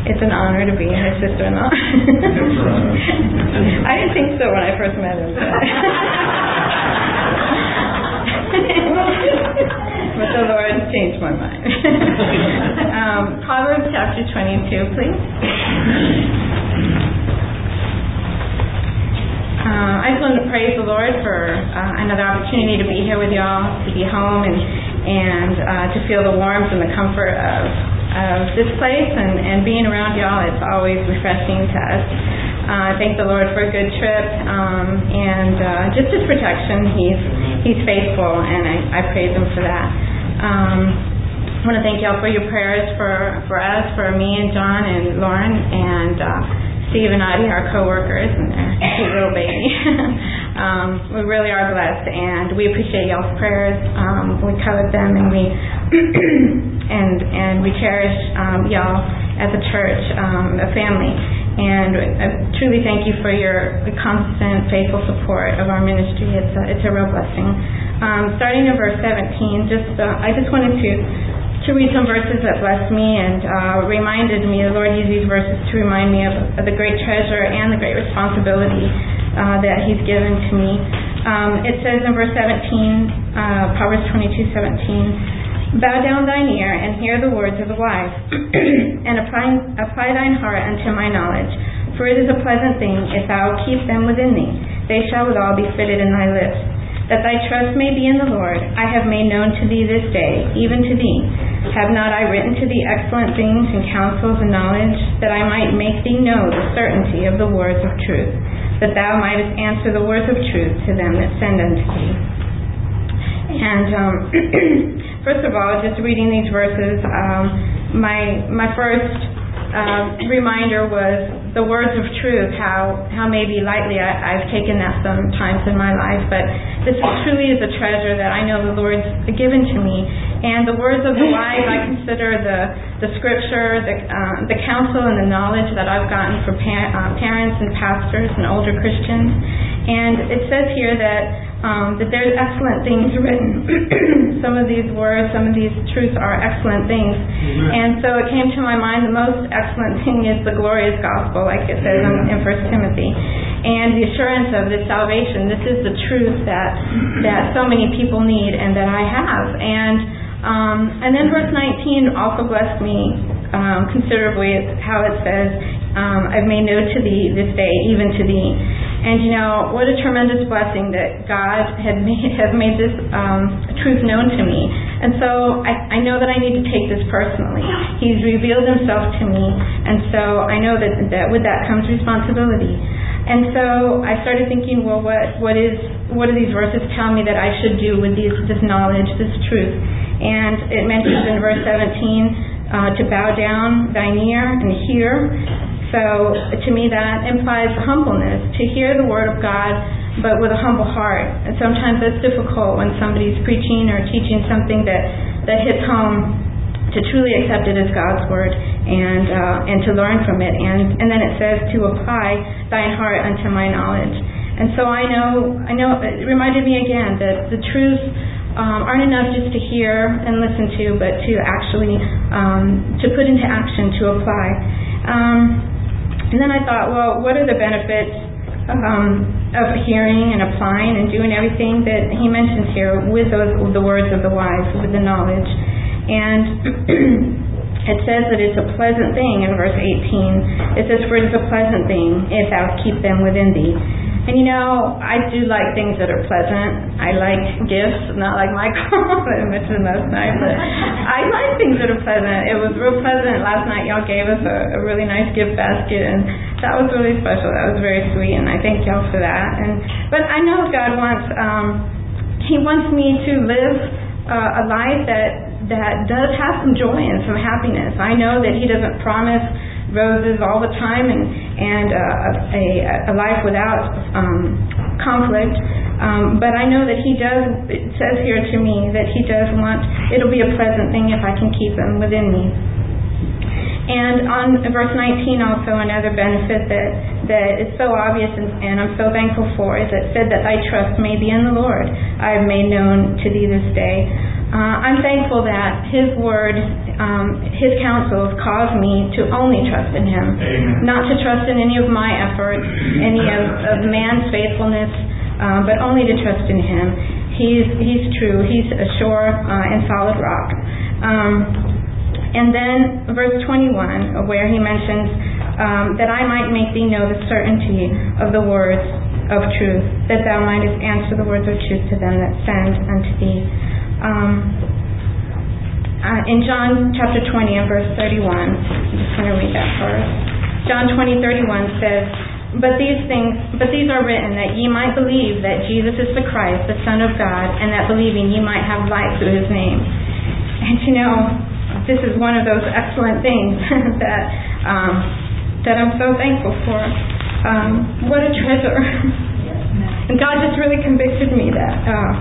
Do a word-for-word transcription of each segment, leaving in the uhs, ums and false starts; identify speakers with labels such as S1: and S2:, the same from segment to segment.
S1: it's an honor to be his sister-in-law. I didn't think so when I first met him. But, but the Lord changed my mind. um, Proverbs chapter twenty-two, please. Uh, I just wanted to praise the Lord for uh, another opportunity to be here with y'all, to be home, and and uh, to feel the warmth and the comfort of, of this place, and, and being around y'all. It's always refreshing to us. Uh, I thank the Lord for a good trip, um, and uh, just His protection. He's He's faithful, and I, I praise Him for that. Um, I want to thank y'all for your prayers for, for us, for me and John and Lauren, and uh, Steve and Audie, our co-workers, and their cute little baby. um, we really are blessed, and we appreciate y'all's prayers. Um, we covet them, and we and and we cherish um, y'all as a church, um, a family. And I truly thank you for your constant, faithful support of our ministry. It's a, it's a real blessing. Um, starting in verse seventeen, just uh, I just wanted to. to read some verses that blessed me and uh, reminded me, the Lord used these verses to remind me of, of the great treasure and the great responsibility uh, that He's given to me. Um, it says in verse seventeen, uh, Proverbs twenty-two seventeen, bow down thine ear and hear the words of the wise, and apply, apply thine heart unto my knowledge. For it is a pleasant thing if thou keep them within thee. They shall withal be fitted in thy lips. That thy trust may be in the Lord, I have made known to thee this day, even to thee. Have not I written to thee excellent things and counsels and knowledge, that I might make thee know the certainty of the words of truth, that thou mightest answer the words of truth to them that send unto thee. And um, first of all, just reading these verses, um, my my first uh, reminder was the words of truth, how, how maybe lightly I, I've taken that sometimes in my life, but this truly is a treasure that I know the Lord's given to me. And the words of the wise, I consider the, the scripture, the, uh, the counsel and the knowledge that I've gotten from pa- uh, parents and pastors and older Christians. And it says here that Um, that there's excellent things written. Some of these words, some of these truths are excellent things. Amen. And so it came to my mind, the most excellent thing is the glorious gospel, like it says in, in First Timothy. And the assurance of this salvation. This is the truth that that so many people need and that I have. And um, and then verse nineteen also blessed me um, considerably. It's how it says, um, I've made known to thee this day, even to thee. And, you know, what a tremendous blessing that God had made, has made this um, truth known to me. And so I, I know that I need to take this personally. He's revealed Himself to me. And so I know that, that with that comes responsibility. And so I started thinking, well, what what is what do these verses tell me that I should do with these, this knowledge, this truth? And it mentions in verse seventeen uh, to bow down thine ear and hear. So to me that implies humbleness, to hear the Word of God, but with a humble heart. And sometimes that's difficult when somebody's preaching or teaching something that, that hits home, to truly accept it as God's Word and uh, and to learn from it. And, and then it says to apply thine heart unto my knowledge. And so I know, I know it reminded me again that the truths um, aren't enough just to hear and listen to, but to actually um, to put into action, to apply. Um, And then I thought, well, what are the benefits um, of hearing and applying and doing everything that he mentions here with those with the words of the wise, with the knowledge? And it says that it's a pleasant thing in verse eighteen. It says, for it is a pleasant thing if thou keep them within thee. And you know, I do like things that are pleasant. I like gifts, not like Michael, that I mentioned last night, but I like things that are pleasant. It was real pleasant last night. Y'all gave us a, a really nice gift basket, and that was really special. That was very sweet, and I thank y'all for that. And but I know God wants, um, He wants me to live uh, a life that, that does have some joy and some happiness. I know that He doesn't promise roses all the time and and uh, a, a life without um, conflict, um, but I know that He does. It says here to me that He does want. It'll be a pleasant thing if I can keep them within me. And on verse nineteen, also another benefit that that is so obvious and, and I'm so thankful for is it said that thy trust may be in the Lord. I have made known to thee this day. Uh, I'm thankful that His Word um, His counsels cause me to only trust in Him. Amen. Not to trust in any of my efforts, any of, of man's faithfulness, uh, but only to trust in Him. He's He's true. He's a sure uh, and solid rock. Um, and then verse twenty-one, where He mentions um, that I might make thee know the certainty of the words of truth, that thou mightest answer the words of truth to them that send unto thee. Um, uh, in John chapter twenty and verse thirty-one, I'm just going to read that first. John twenty thirty-one says, But these things, but these are written that ye might believe that Jesus is the Christ, the Son of God, and that believing ye might have life through His name. And you know, this is one of those excellent things that um, that I'm so thankful for. Um, what a treasure. And God just really convicted me that uh,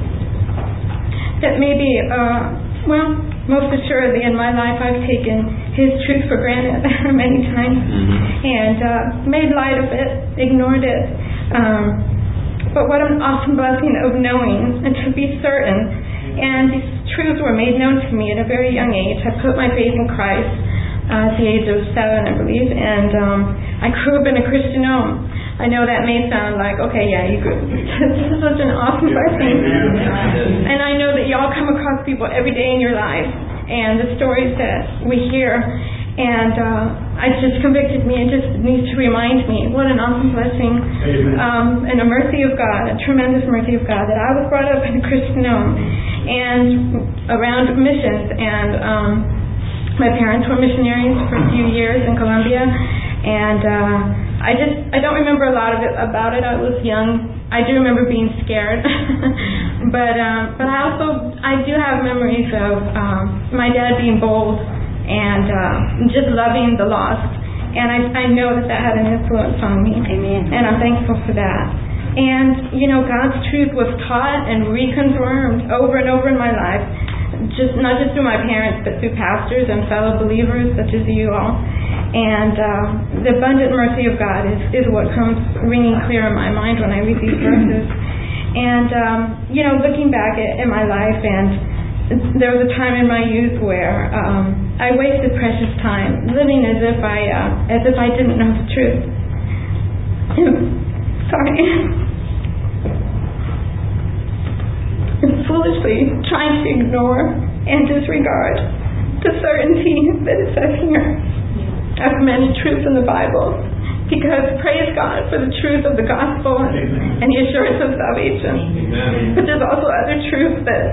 S1: that maybe, uh, well, most assuredly in my life I've taken His truth for granted many times and uh, made light of it, ignored it. Um, but what an awesome blessing of knowing and to be certain. And these truths were made known to me at a very young age. I put my faith in Christ Uh, at the age of seven, I believe, and um, I grew up in a Christian home. I know that may sound like, okay, yeah, you grew. This is such an awesome blessing. And I know that y'all come across people every day in your life, and the stories that we hear, and uh, it just convicted me. It just needs to remind me what an awesome blessing um, and a mercy of God, a tremendous mercy of God, that I was brought up in a Christian home and around missions, and um, my parents were missionaries for a few years in Colombia, and uh, I just, I don't remember a lot of it about it. I was young. I do remember being scared, but um, but I also, I do have memories of um, my dad being bold and uh, just loving the lost, and I, I know that that had an influence on me. Amen. And I'm thankful for that. And, you know, God's truth was taught and reconfirmed over and over in my life. Just not just through my parents, but through pastors and fellow believers such as you all. And uh, the abundant mercy of God is, is what comes ringing clear in my mind when I read these verses. And, um, you know, looking back at, at my life, and there was a time in my youth where um, I wasted precious time living as if I uh, as if I didn't know the truth. Sorry. Foolishly trying to ignore and disregard the certainty that it says here of many truths in the Bible, because praise God for the truth of the gospel and, and the assurance of salvation. Amen. But there's also other truths that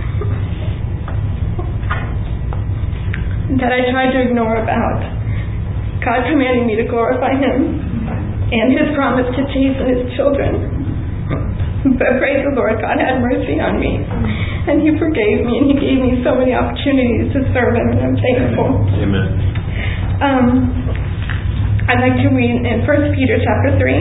S1: that I tried to ignore about God commanding me to glorify Him and His promise to chasten His children. But praise the Lord, God had mercy on me, and He forgave me, and He gave me so many opportunities to serve Him, and I'm thankful. Amen. Um, I'd like to read in First Peter chapter three.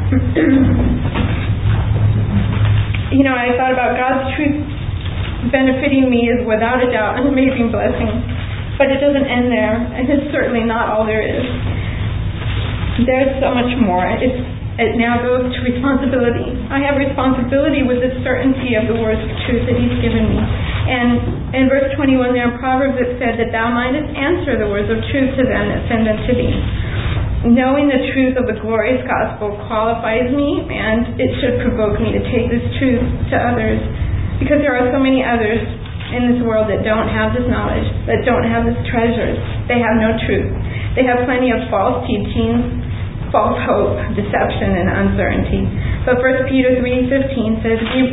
S1: You know, I thought about God's truth benefiting me is without a doubt an amazing blessing, but it doesn't end there, and it's certainly not all there is. There's so much more. It's It now goes to responsibility. I have responsibility with the certainty of the words of truth that He's given me. And in verse twenty-one there in Proverbs it said that thou mightest answer the words of truth to them that send unto thee. Knowing the truth of the glorious gospel qualifies me, and it should provoke me to take this truth to others, because there are so many others in this world that don't have this knowledge, that don't have this treasure. They have no truth. They have plenty of false teachings, false hope, deception, and uncertainty. But First Peter three fifteen says, you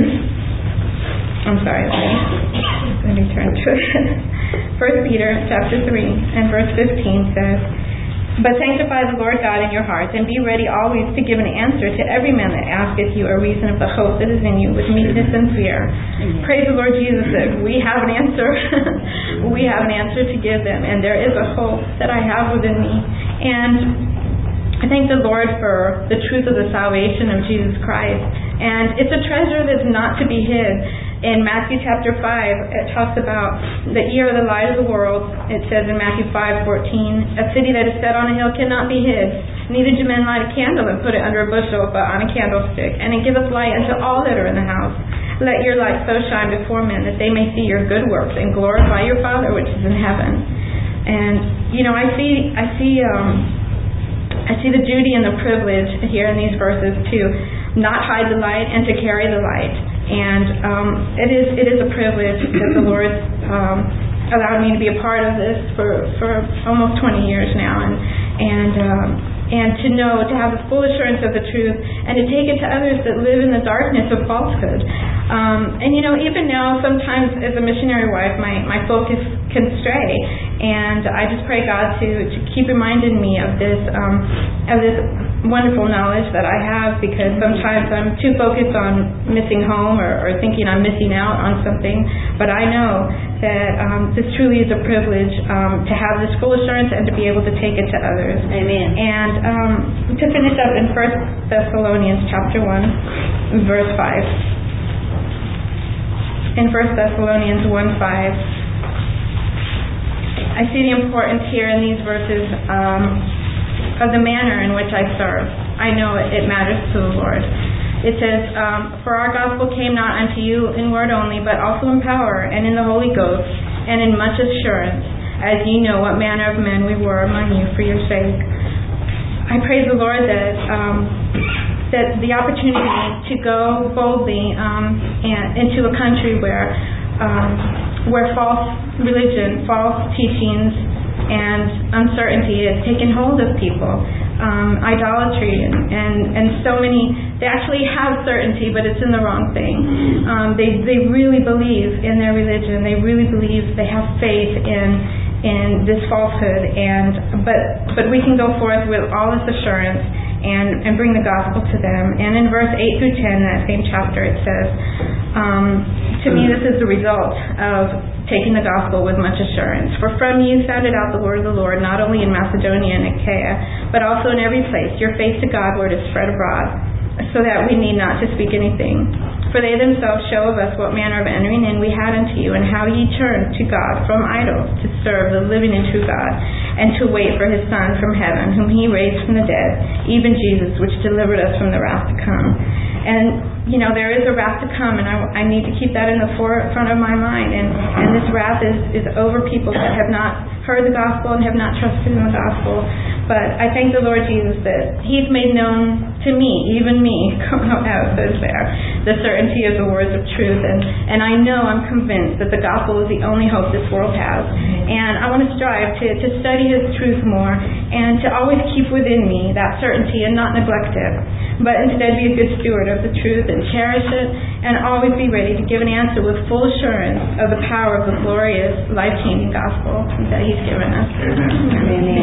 S1: I'm sorry, let me, let me turn to it. First Peter chapter three and verse fifteen says, But sanctify the Lord God in your hearts, and be ready always to give an answer to every man that asketh you a reason of the hope that is in you, with meekness and fear. Amen. Praise the Lord Jesus that we have an answer. We have an answer to give them, and there is a hope that I have within me. And I thank the Lord for the truth of the salvation of Jesus Christ. And it's a treasure that's not to be hid. In Matthew chapter five, it talks about that ye are the light of the world. It says in Matthew five fourteen, a city that is set on a hill cannot be hid. Neither do men light a candle and put it under a bushel, but on a candlestick. And it giveth light unto all that are in the house. let your light so shine before men that they may see your good works and glorify your Father which is in heaven. And, you know, I see, I see, um, I see the duty and the privilege here in these verses to not hide the light and to carry the light. And um, it is it is a privilege that the Lord um, allowed me to be a part of this for, for almost twenty years now, and and um, and to know, to have the full assurance of the truth, and to take it to others that live in the darkness of falsehood. Um, and you know, even now, sometimes as a missionary wife, my, my focus can stray, and I just pray God to, to keep reminding me of this um, of this wonderful knowledge that I have, because sometimes I'm too focused on missing home or, or thinking I'm missing out on something. But I know that um, this truly is a privilege um, to have this full assurance and to be able to take it to others.
S2: Amen.
S1: And um, to finish up in First Thessalonians chapter one, verse five. In First Thessalonians one five, I see the importance here in these verses um, of the manner in which I serve. I know it, it matters to the Lord. It says, um, for our gospel came not unto you in word only, but also in power and in the Holy Ghost and in much assurance, as ye know what manner of men we were among you for your sake. I praise the Lord that um, that the opportunity to go boldly um, and into a country where um, where false religion, false teachings, and uncertainty has taken hold of people, um, idolatry, and, and, and so many, they actually have certainty, but it's in the wrong thing. Um, they they really believe in their religion. They really believe, they have faith in in this falsehood, and but but we can go forth with all this assurance and, and bring the gospel to them. And in verse eight through ten, that same chapter, it says, um, to me this is the result of taking the gospel with much assurance. For from you sounded out the word of the Lord, not only in Macedonia and Achaia, but also in every place. Your faith to Godward is spread abroad, so that we need not to speak anything. For they themselves show of us what manner of entering in we had unto you, and how ye turned to God from idols to serve the living and true God, and to wait for his Son from heaven, whom he raised from the dead, even Jesus, which delivered us from the wrath to come. And, you know, there is a wrath to come, and I, I need to keep that in the forefront of my mind. And, and this wrath is, is over people that have not heard the gospel and have not trusted in the gospel. But I thank the Lord Jesus that he's made known to me, even me, as it says there, the certainty of the words of truth. And, and I know, I'm convinced that the gospel is the only hope this world has. And I want to strive to, to study his truth more, and to always keep within me that certainty and not neglect it, but instead be a good steward of the truth and cherish it, and always be ready to give an answer with full assurance of the power of the glorious, life-changing gospel that he's given us.
S2: Amen.